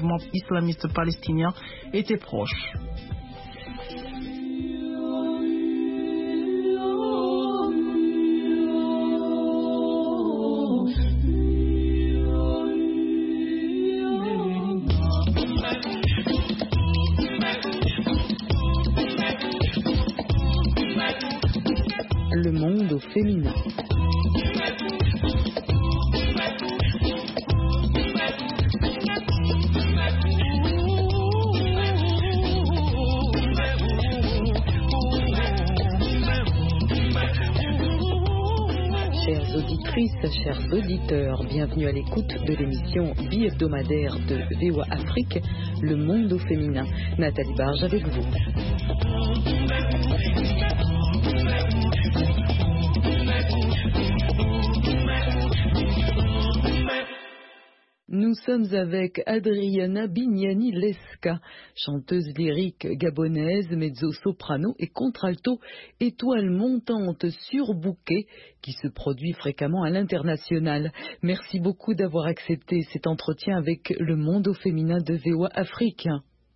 mouvement islamiste palestinien étaient proches. Le monde au féminin. Chères auditrices, chers auditeurs, bienvenue à l'écoute de l'émission bi-hebdomadaire de VOA Afrique, Le monde au féminin. Nathalie Barge avec vous. Nous sommes avec Adriana Bignani-Leska, chanteuse lyrique gabonaise, mezzo-soprano et contralto, étoile montante surbookée qui se produit fréquemment à l'international. Merci beaucoup d'avoir accepté cet entretien avec Le monde au féminin de VOA Afrique.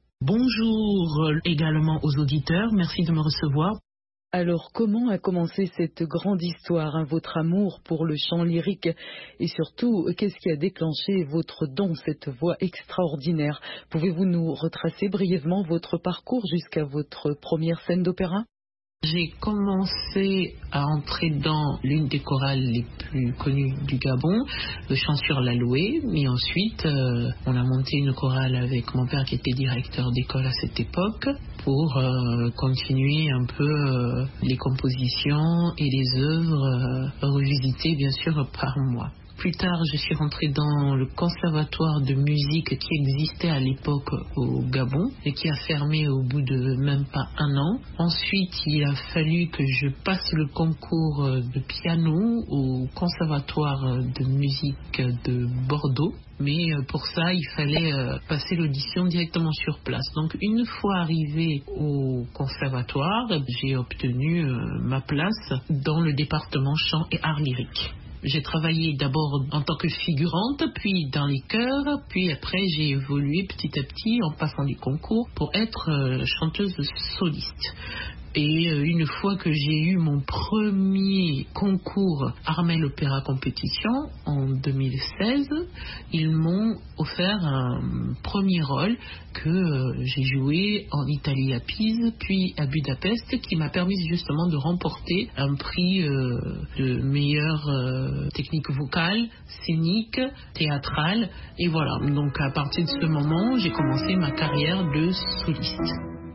Bonjour également aux auditeurs, merci de me recevoir. Alors, comment a commencé cette grande histoire, votre amour pour le chant lyrique et surtout, qu'est-ce qui a déclenché votre don, cette voix extraordinaire? Pouvez-vous nous retracer brièvement votre parcours jusqu'à votre première scène d'opéra? J'ai commencé à entrer dans l'une des chorales les plus connues du Gabon, le chant sur l'Aloé, mais ensuite on a monté une chorale avec mon père qui était directeur d'école à cette époque pour continuer un peu les compositions et les œuvres revisitées bien sûr par moi. Plus tard, je suis rentrée dans le conservatoire de musique qui existait à l'époque au Gabon et qui a fermé au bout de même pas un an. Ensuite, il a fallu que je passe le concours de piano au conservatoire de musique de Bordeaux. Mais pour ça, il fallait passer l'audition directement sur place. Donc, une fois arrivée au conservatoire, j'ai obtenu ma place dans le département chant et art lyrique. J'ai travaillé d'abord en tant que figurante, puis dans les chœurs, puis après j'ai évolué petit à petit en passant des concours pour être chanteuse soliste. Et une fois que j'ai eu mon premier concours Armel Opéra Compétition en 2016, ils m'ont offert un premier rôle que j'ai joué en Italie à Pise, puis à Budapest, qui m'a permis justement de remporter un prix de meilleure technique vocale, scénique, théâtrale. Et voilà, donc à partir de ce moment, j'ai commencé ma carrière de soliste.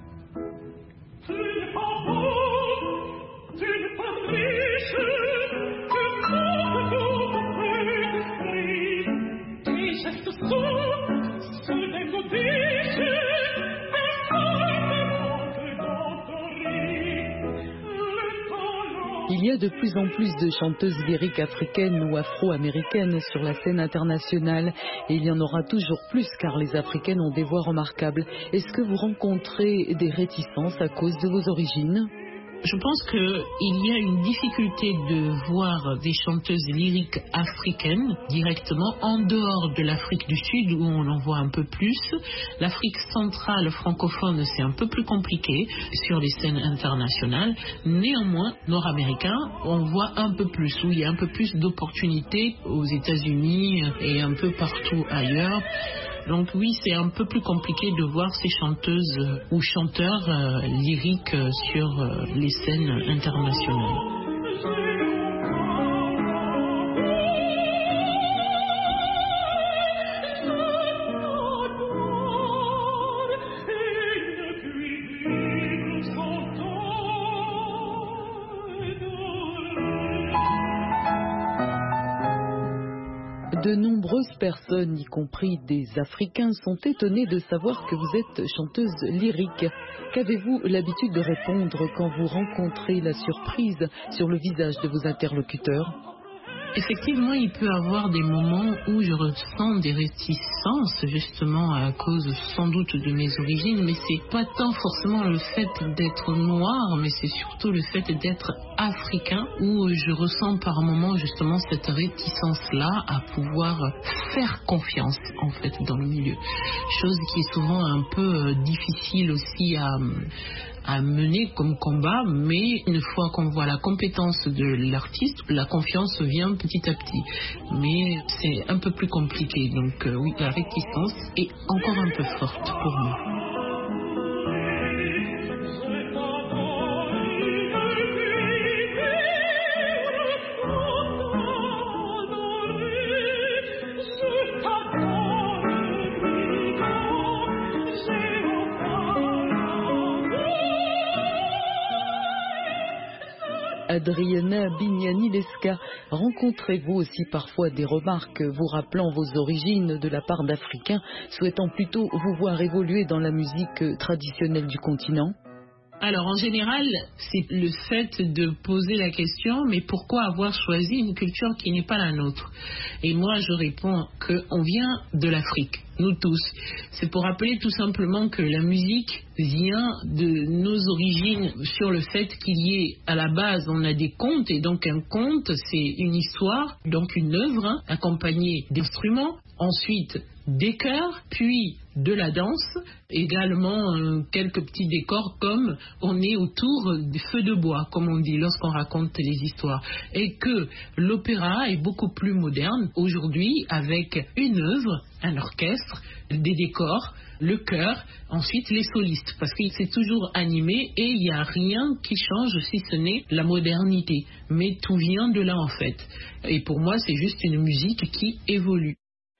Il y a de plus en plus de chanteuses lyriques africaines ou afro-américaines sur la scène internationale et il y en aura toujours plus car les Africaines ont des voix remarquables. Est-ce que vous rencontrez des réticences à cause de vos origines ? Je pense qu'il y a une difficulté de voir des chanteuses lyriques africaines directement en dehors de l'Afrique du Sud où on en voit un peu plus. L'Afrique centrale francophone, c'est un peu plus compliqué sur les scènes internationales. Néanmoins, nord-américain, on voit un peu plus, où il y a un peu plus d'opportunités aux États-Unis et un peu partout ailleurs. Donc oui, c'est un peu plus compliqué de voir ces chanteuses ou chanteurs lyriques sur les scènes internationales. De nombreuses personnes, y compris des Africains, sont étonnées de savoir que vous êtes chanteuse lyrique. Qu'avez-vous l'habitude de répondre quand vous rencontrez la surprise sur le visage de vos interlocuteurs ? Effectivement, il peut y avoir des moments où je ressens des réticences, justement à cause sans doute de mes origines, mais c'est pas tant forcément le fait d'être noir, mais c'est surtout le fait d'être africain, où je ressens par moments justement cette réticence-là à pouvoir faire confiance en fait dans le milieu. Chose qui est souvent un peu difficile aussi à mener comme combat, mais une fois qu'on voit la compétence de l'artiste, la confiance vient petit à petit. Mais c'est un peu plus compliqué, donc oui, la réticence est encore un peu forte pour moi. Adriana Bignani-Lesca, rencontrez-vous aussi parfois des remarques vous rappelant vos origines de la part d'Africains souhaitant plutôt vous voir évoluer dans la musique traditionnelle du continent? Alors en général, c'est le fait de poser la question, mais pourquoi avoir choisi une culture qui n'est pas la nôtre? Et moi je réponds qu'on vient de l'Afrique, nous tous. C'est pour rappeler tout simplement que la musique vient de nos origines sur le fait qu'il y ait à la base, on a des contes, et donc un conte c'est une histoire, donc une œuvre accompagnée d'instruments, ensuite des chœurs, puis de la danse, également quelques petits décors comme on est autour du feu de bois, comme on dit lorsqu'on raconte les histoires. Et que l'opéra est beaucoup plus moderne aujourd'hui avec une œuvre, un orchestre, des décors, le chœur, ensuite les solistes, parce que c'est toujours animé et il n'y a rien qui change si ce n'est la modernité. Mais tout vient de là en fait. Et pour moi, c'est juste une musique qui évolue.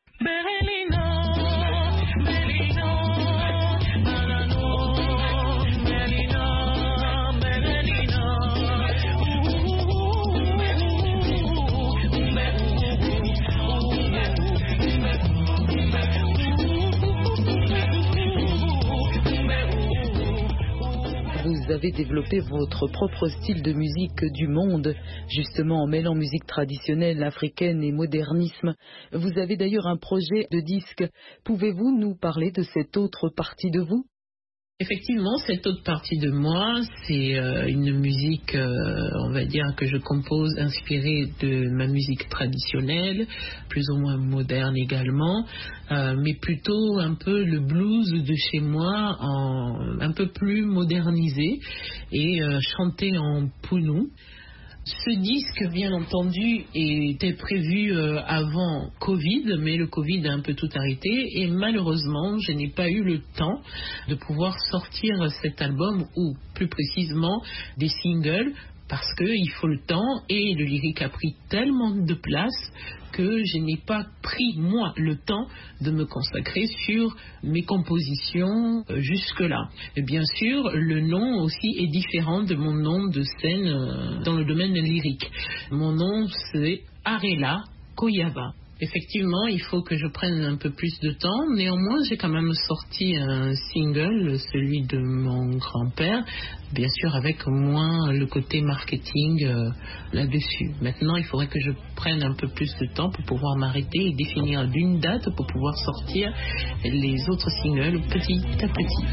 Vous avez développé votre propre style de musique du monde, justement en mêlant musique traditionnelle africaine et modernisme. Vous avez d'ailleurs un projet de disque. Pouvez-vous nous parler de cette autre partie de vous? Effectivement, cette autre partie de moi, c'est une musique, on va dire, que je compose inspirée de ma musique traditionnelle, plus ou moins moderne également, mais plutôt un peu le blues de chez moi, un peu plus modernisé et chanté en pounou. Ce disque, bien entendu, était prévu avant Covid, mais le Covid a un peu tout arrêté et malheureusement, je n'ai pas eu le temps de pouvoir sortir cet album ou plus précisément des singles parce qu'il faut le temps et le lyrique a pris tellement de place que je n'ai pas pris, moi, le temps de me consacrer sur mes compositions jusque-là. Et bien sûr, le nom aussi est différent de mon nom de scène dans le domaine lyrique. Mon nom, c'est Arela Koyava. Effectivement, il faut que je prenne un peu plus de temps. Néanmoins, j'ai quand même sorti un single, celui de mon grand-père, bien sûr avec moins le côté marketing là-dessus. Maintenant, il faudrait que je prenne un peu plus de temps pour pouvoir m'arrêter et définir d'une date pour pouvoir sortir les autres singles petit à petit.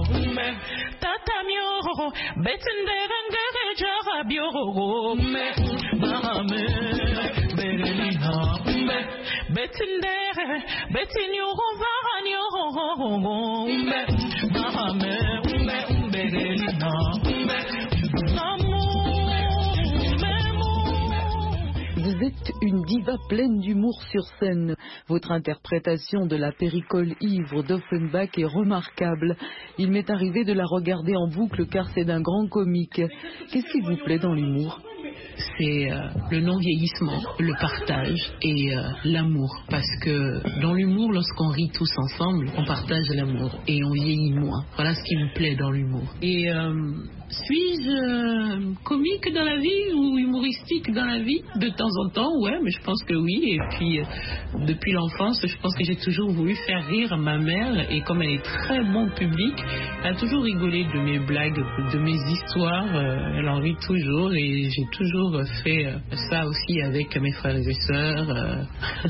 Vous êtes une diva pleine d'humour sur scène. Votre interprétation de la péricole ivre d'Offenbach est remarquable. Il m'est arrivé de la regarder en boucle car c'est d'un grand comique. Qu'est-ce qui vous plaît dans l'humour ? C'est le non-vieillissement, le partage et l'amour. Parce que dans l'humour, lorsqu'on rit tous ensemble, on partage l'amour et on vieillit moins. Voilà ce qui me plaît dans l'humour. Et suis-je comique dans la vie ou humoristique dans la vie? De temps en temps, ouais, mais je pense que oui. Et puis, depuis l'enfance, je pense que j'ai toujours voulu faire rire ma mère. Et comme elle est très bon public, elle a toujours rigolé de mes blagues, de mes histoires. Elle en rit toujours et j'ai toujours toujours fait ça aussi avec mes frères et sœurs.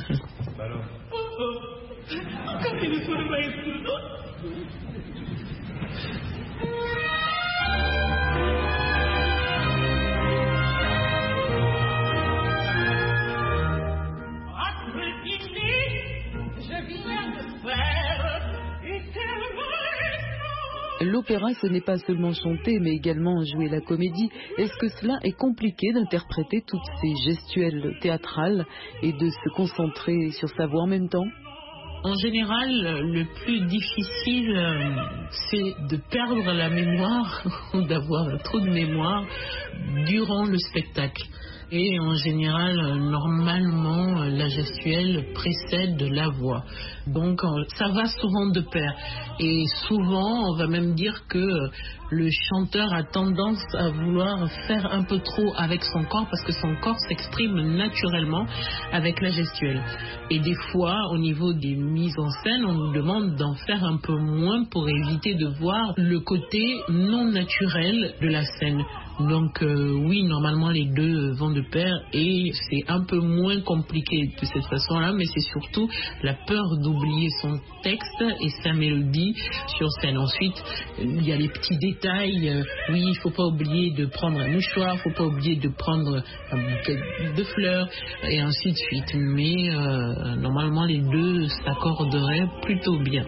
L'opéra, ce n'est pas seulement chanter, mais également jouer la comédie. Est-ce que cela est compliqué d'interpréter toutes ces gestuelles théâtrales et de se concentrer sur sa voix en même temps? En général, le plus difficile, c'est de perdre la mémoire ou d'avoir trop de mémoire durant le spectacle. Et en général, normalement, la gestuelle précède la voix. Donc, ça va souvent de pair. Et souvent, on va même dire que le chanteur a tendance à vouloir faire un peu trop avec son corps parce que son corps s'exprime naturellement avec la gestuelle. Et des fois, au niveau des mises en scène, on nous demande d'en faire un peu moins pour éviter de voir le côté non naturel de la scène. Donc oui, normalement les deux vont de pair et c'est un peu moins compliqué de cette façon-là, mais c'est surtout la peur d'oublier son texte et sa mélodie sur scène. Ensuite, il y a les petits détails. Oui, il ne faut pas oublier de prendre un mouchoir, il ne faut pas oublier de prendre un bouquet de fleurs et ainsi de suite. Mais normalement les deux s'accorderaient plutôt bien.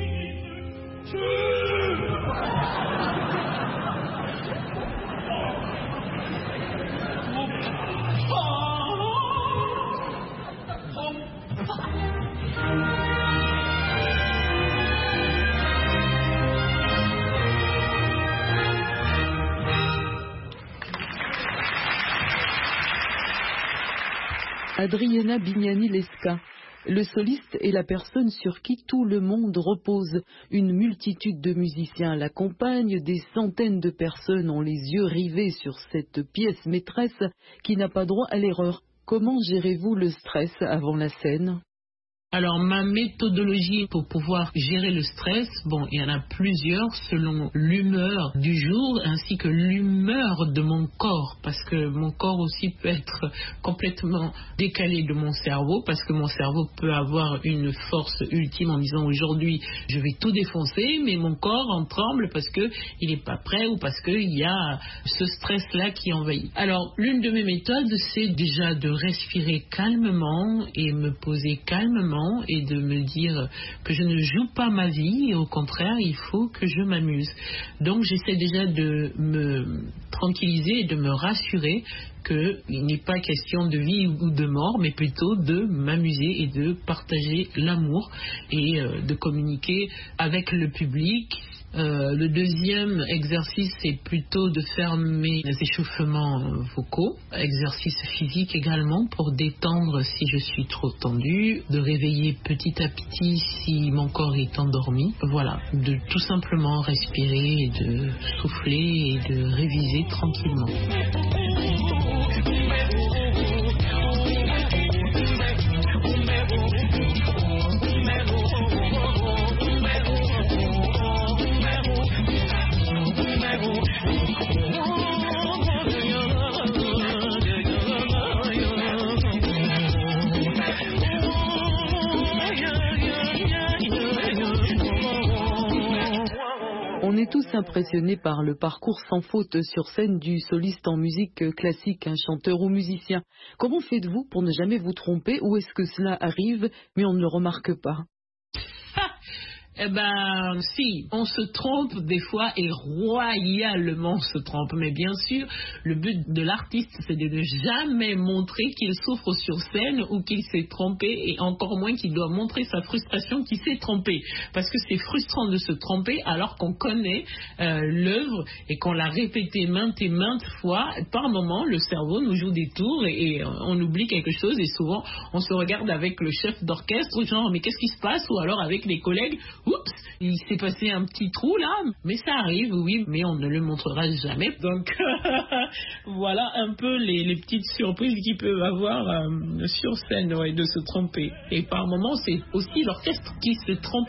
Adriana Bignani-Lesca. Le soliste est la personne sur qui tout le monde repose. Une multitude de musiciens l'accompagnent, des centaines de personnes ont les yeux rivés sur cette pièce maîtresse qui n'a pas droit à l'erreur. Comment gérez-vous le stress avant la scène ? Alors, ma méthodologie pour pouvoir gérer le stress, bon, il y en a plusieurs selon l'humeur du jour ainsi que l'humeur de mon corps, parce que mon corps aussi peut être complètement décalé de mon cerveau, parce que mon cerveau peut avoir une force ultime en disant aujourd'hui je vais tout défoncer, mais mon corps en tremble parce que il n'est pas prêt ou parce qu'il y a ce stress-là qui envahit. Alors, l'une de mes méthodes, c'est déjà de respirer calmement et me poser calmement et de me dire que je ne joue pas ma vie et au contraire il faut que je m'amuse. Donc j'essaie déjà de me tranquilliser et de me rassurer qu'il n'est pas question de vie ou de mort, mais plutôt de m'amuser et de partager l'amour et de communiquer avec le public. Le deuxième exercice, c'est plutôt de faire mes échauffements vocaux, exercice physique également pour détendre si je suis trop tendue, de réveiller petit à petit si mon corps est endormi. Voilà, de tout simplement respirer et de souffler et de réviser tranquillement. On est tous impressionnés par le parcours sans faute sur scène du soliste en musique classique, un chanteur ou musicien. Comment faites-vous pour ne jamais vous tromper, ou est-ce que cela arrive mais on ne le remarque pas ? Eh ben, si, on se trompe des fois et royalement se trompe. Mais bien sûr, le but de l'artiste, c'est de ne jamais montrer qu'il souffre sur scène ou qu'il s'est trompé et encore moins qu'il doit montrer sa frustration qu'il s'est trompé. Parce que c'est frustrant de se tromper alors qu'on connaît l'œuvre et qu'on l'a répété maintes et maintes fois. Par moments, le cerveau nous joue des tours et on oublie quelque chose et souvent, on se regarde avec le chef d'orchestre, genre, mais qu'est-ce qui se passe? Ou alors avec les collègues, oups, il s'est passé un petit trou là, mais ça arrive, oui, mais on ne le montrera jamais. Donc voilà un peu les petites surprises qu'il peut avoir sur scène, ouais, de se tromper. Et par moments, c'est aussi l'orchestre qui se trompe.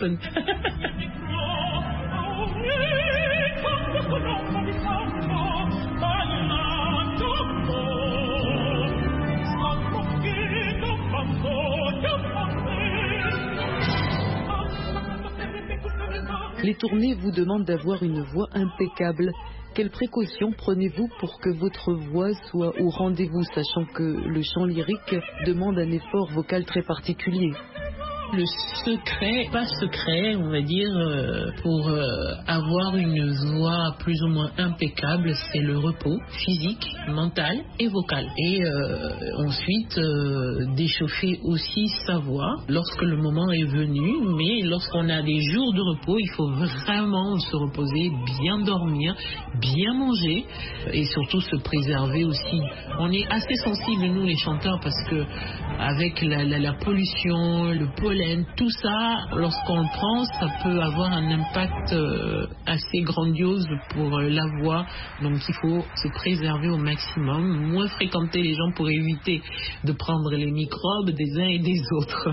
Les tournées vous demandent d'avoir une voix impeccable. Quelles précautions prenez-vous pour que votre voix soit au rendez-vous, sachant que le chant lyrique demande un effort vocal très particulier? Le secret, pas secret, on va dire, pour avoir une voix plus ou moins impeccable, c'est le repos physique, mental et vocal. Et ensuite, d'échauffer aussi sa voix lorsque le moment est venu. Mais lorsqu'on a des jours de repos, il faut vraiment se reposer, bien dormir, bien manger et surtout se préserver aussi. On est assez sensibles, nous les chanteurs, parce que avec la pollution, le pollen, tout ça, lorsqu'on le prend, ça peut avoir un impact assez grandiose pour la voix. Donc il faut se préserver au maximum, moins fréquenter les gens pour éviter de prendre les microbes des uns et des autres.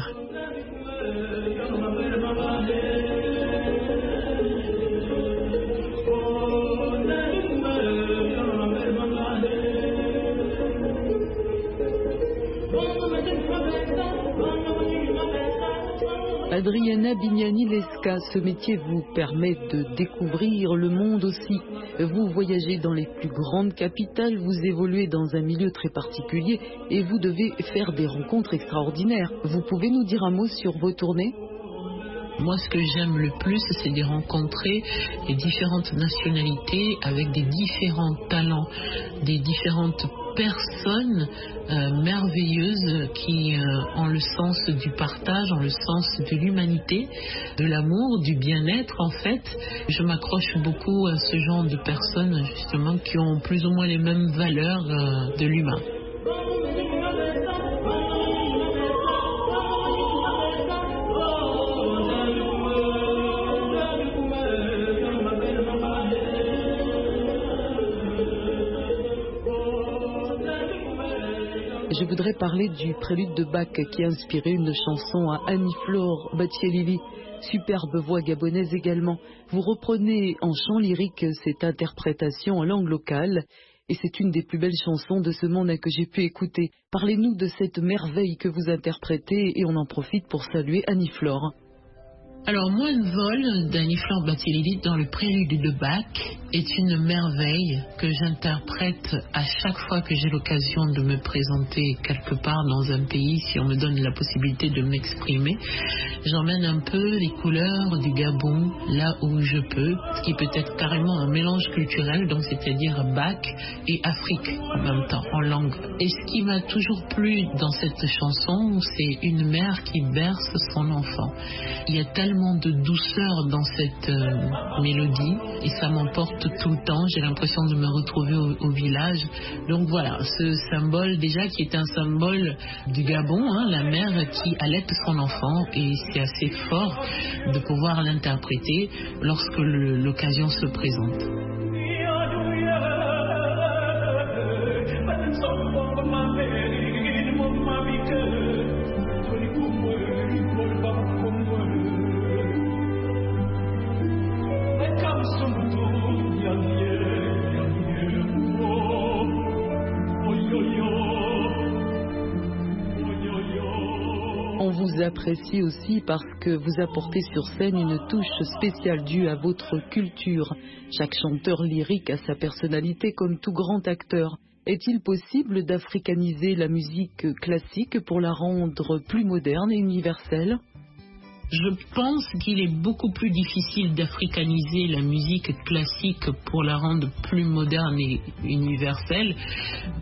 Adriana Bignani-Lesca, ce métier vous permet de découvrir le monde aussi. Vous voyagez dans les plus grandes capitales, vous évoluez dans un milieu très particulier et vous devez faire des rencontres extraordinaires. Vous pouvez nous dire un mot sur vos tournées ? Moi, ce que j'aime le plus, c'est de rencontrer les différentes nationalités avec des différents talents, des différentes personnes merveilleuses qui ont le sens du partage, ont le sens de l'humanité, de l'amour, du bien-être en fait. Je m'accroche beaucoup à ce genre de personnes justement qui ont plus ou moins les mêmes valeurs de l'humain. Je voudrais parler du prélude de Bach qui a inspiré une chanson à Annie-Flore Bacchelili, superbe voix gabonaise également. Vous reprenez en chant lyrique cette interprétation en langue locale et c'est une des plus belles chansons de ce monde que j'ai pu écouter. Parlez-nous de cette merveille que vous interprétez et on en profite pour saluer Annie-Flore. Alors, Moins de vol d'Annie-Flore Bacchelili dans le prélude de Bach est une merveille que j'interprète à chaque fois que j'ai l'occasion de me présenter quelque part dans un pays, si on me donne la possibilité de m'exprimer. J'emmène un peu les couleurs du Gabon là où je peux, ce qui peut être carrément un mélange culturel, donc c'est-à-dire Bach et Afrique en même temps, en langue. Et ce qui m'a toujours plu dans cette chanson, c'est une mère qui berce son enfant. Il y a tellement de douceur dans cette mélodie et ça m'emporte tout le temps. J'ai l'impression de me retrouver au village. Donc voilà, ce symbole déjà qui est un symbole du Gabon, la mère qui allaite son enfant, et c'est assez fort de pouvoir l'interpréter lorsque l'occasion se présente. On vous apprécie aussi parce que vous apportez sur scène une touche spéciale due à votre culture. Chaque chanteur lyrique a sa personnalité comme tout grand acteur. Est-il possible d'africaniser la musique classique pour la rendre plus moderne et universelle ? Je pense qu'il est beaucoup plus difficile d'africaniser la musique classique pour la rendre plus moderne et universelle. Pourquoi ?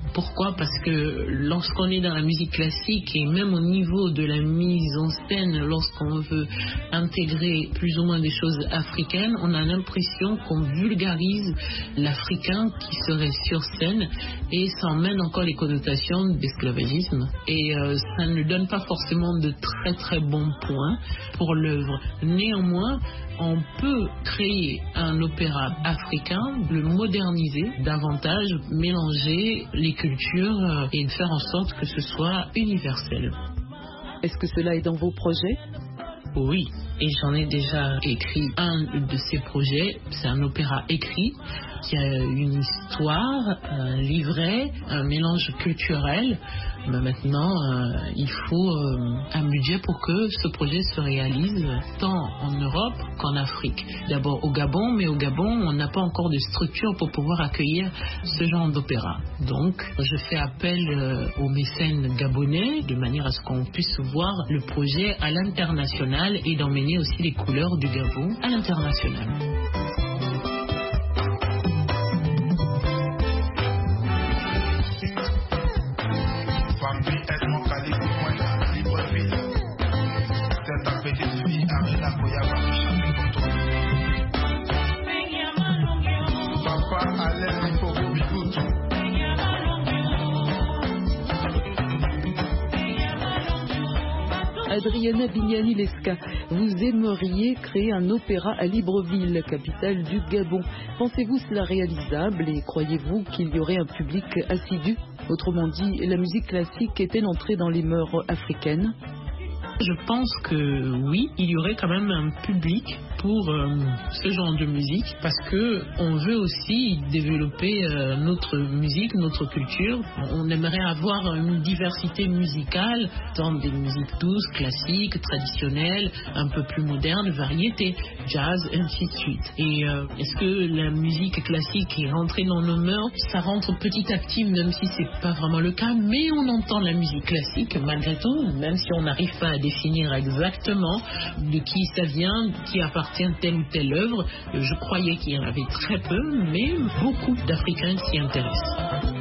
Parce que lorsqu'on est dans la musique classique et même au niveau de la mise en scène, lorsqu'on veut intégrer plus ou moins des choses africaines, on a l'impression qu'on vulgarise l'Africain qui serait sur scène et ça emmène encore les connotations d'esclavagisme. Et ça ne donne pas forcément de très très bons points pour l'œuvre. Néanmoins, on peut créer un opéra africain, le moderniser davantage, mélanger les cultures et faire en sorte que ce soit universel. Est-ce que cela est dans vos projets ? Oui, et j'en ai déjà écrit un de ces projets. C'est un opéra écrit qui a une histoire, un livret, un mélange culturel. Mais maintenant, il faut un budget pour que ce projet se réalise tant en Europe qu'en Afrique. D'abord au Gabon, mais au Gabon, on n'a pas encore de structure pour pouvoir accueillir ce genre d'opéra. Donc, je fais appel aux mécènes gabonais de manière à ce qu'on puisse voir le projet à l'international et d'emmener aussi les couleurs du Gabon à l'international. Adriana Bignani-Lesca, vous aimeriez créer un opéra à Libreville, capitale du Gabon. Pensez-vous cela réalisable et croyez-vous qu'il y aurait un public assidu? Autrement dit, la musique classique est-elle entrée dans les mœurs africaines? Je pense que oui, il y aurait quand même un public pour ce genre de musique parce que on veut aussi développer notre musique, notre culture. On aimerait avoir une diversité musicale, tant des musiques douces, classiques, traditionnelles, un peu plus modernes, variétés, jazz, ainsi de suite. Et est-ce que la musique classique est rentrée dans nos mœurs? Ça rentre petit à petit, même si c'est pas vraiment le cas, mais on entend la musique classique malgré tout, même si on n'arrive pas à définir exactement de qui ça vient, qui appartient à telle ou telle œuvre. Je croyais qu'il y en avait très peu, mais beaucoup d'Africains s'y intéressent.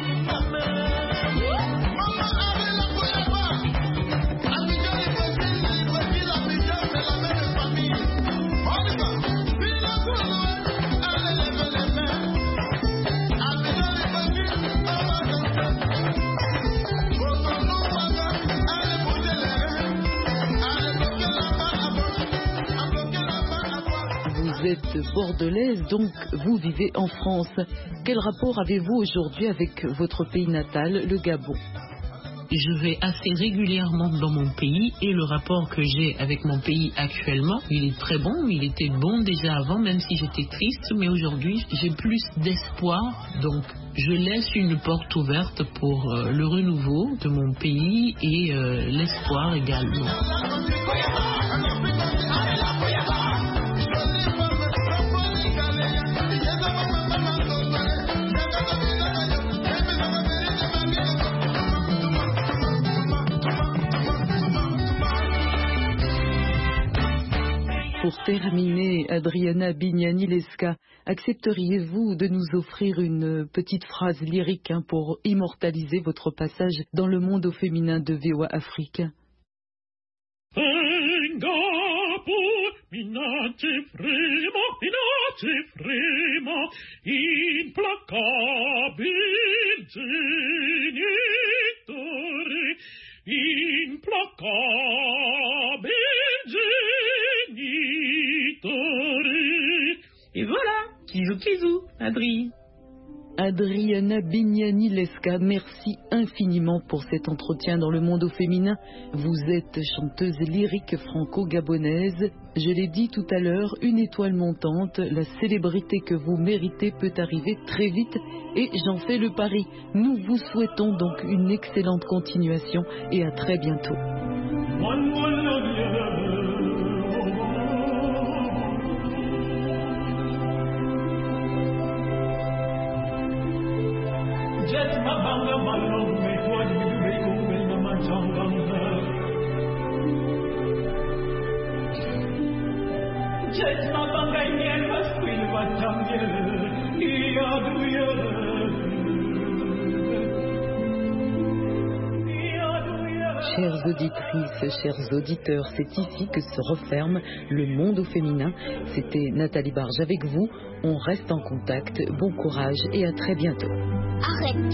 Vous êtes bordelaise, donc vous vivez en France. Quel rapport avez-vous aujourd'hui avec votre pays natal, le Gabon? Je vais assez régulièrement dans mon pays et le rapport que j'ai avec mon pays actuellement, il est très bon. Il était bon déjà avant, même si j'étais triste, mais aujourd'hui j'ai plus d'espoir. Donc je laisse une porte ouverte pour le renouveau de mon pays et l'espoir également. Pour terminer, Adriana Bignani-Lesca, accepteriez-vous de nous offrir une petite phrase lyrique pour immortaliser votre passage dans le monde au féminin de VOA Afrique? Et voilà, kizou kizou, Adri. Adriana Bignani-Lesca, merci infiniment pour cet entretien dans le monde au féminin. Vous êtes chanteuse lyrique franco-gabonaise. Je l'ai dit tout à l'heure, une étoile montante, la célébrité que vous méritez peut arriver très vite et j'en fais le pari. Nous vous souhaitons donc une excellente continuation et à très bientôt. Chères auditrices, chers auditeurs, c'est ici que se referme le monde au féminin. C'était Nathalie Barge avec vous. On reste en contact. Bon courage et à très bientôt. Arrête.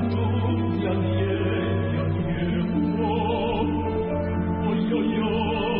Yo, yo, yo.